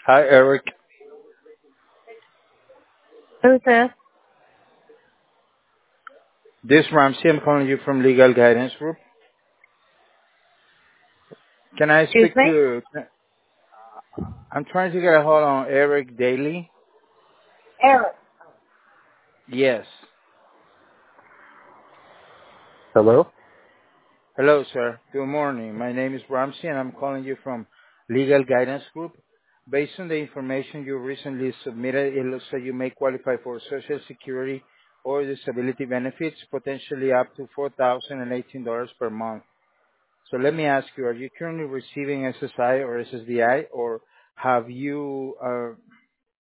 Hi, Eric. Who's this? This is Ramsey. I'm calling you from Legal Guidance Group. Can I Excuse speak me? to? I'm trying to get a hold on Eric Daly. Eric. Yes. Hello? Hello, sir. Good morning. My name is Ramsey, and I'm calling you from Legal Guidance Group. Based on the information you recently submitted, it looks like you may qualify for Social Security or disability benefits, potentially up to $4,018 per month. So let me ask you, are you currently receiving SSI or SSDI, or have you